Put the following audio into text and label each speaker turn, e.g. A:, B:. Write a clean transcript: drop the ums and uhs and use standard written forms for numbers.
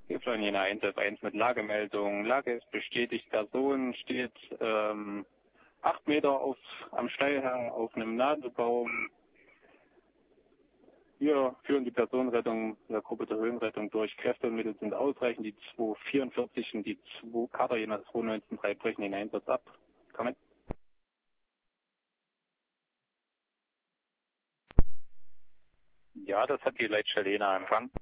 A: Hilfslinie Jena 111 mit Lagemeldung. Lage ist bestätigt, Person steht 8 Meter am Steilhang auf einem Nadelbaum. Wir führen die Personenrettung der Gruppe der Höhenrettung durch. Kräfte und Mittel sind ausreichend. Die 244 und die 2 Kader Jena 219-3 brechen den Einsatz ab. Kommen.
B: Ja, das hat die Leitstelle Jena empfangen.